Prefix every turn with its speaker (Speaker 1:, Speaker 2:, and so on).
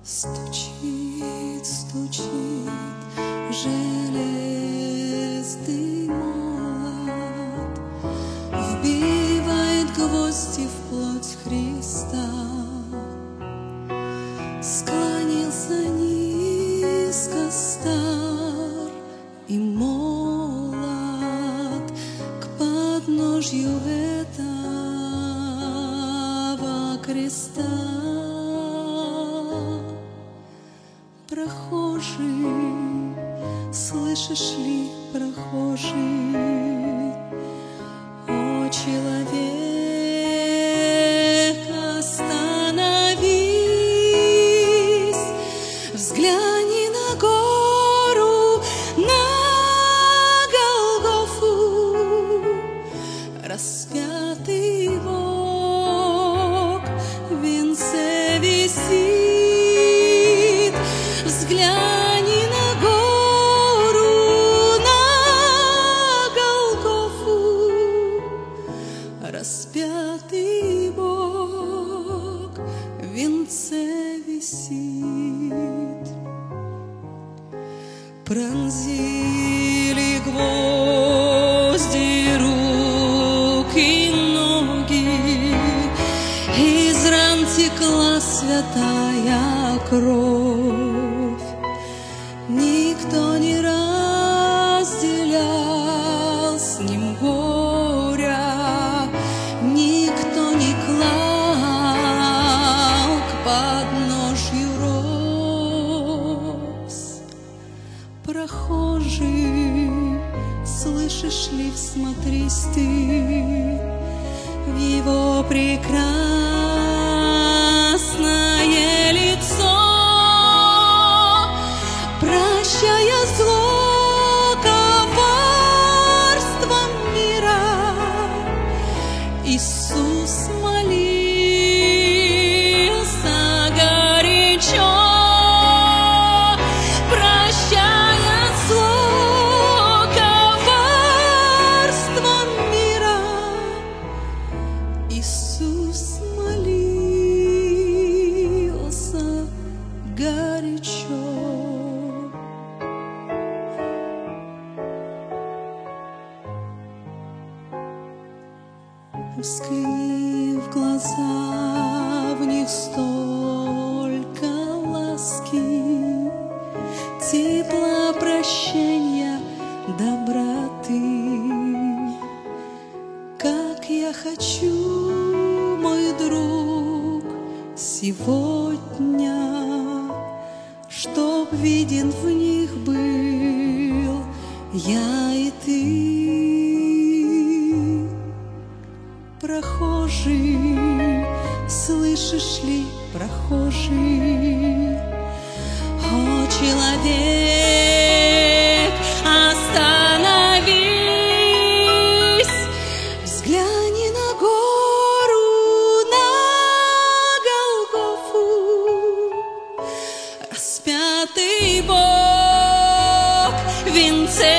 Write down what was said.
Speaker 1: Стучит, стучит железный молот, вбивает гвозди в плоть Христа. Склонился низко стар и молод к подножью этого креста. Прохожий, слышишь ли, прохожий, о человек, остановись, взгляни на гору, на Голгофу, распятый Бог в венце висит. Взгляни на гору, на Голгофу, распятый Бог в венце висит. Пронзили гвозди рук и ноги, из ран текла святая кровь. Никто не разделял с ним горя, никто не клал к подножью роз. Прохожий, слышишь ли, всмотрись ты в его прекрасное лицо. Прощая зло, коварство мира, Иисус молился горячо. Прощая зло, коварство мира, Иисус молился горячо. Взгляни в глаза, в них столько ласки, тепла, прощения, доброты. Как я хочу, мой друг, сегодня, чтоб виден в них был я и ты. Прохожий, слышишь ли, прохожий, о человек, остановись, взгляни на гору, на Голгофу, распятый Бог в венце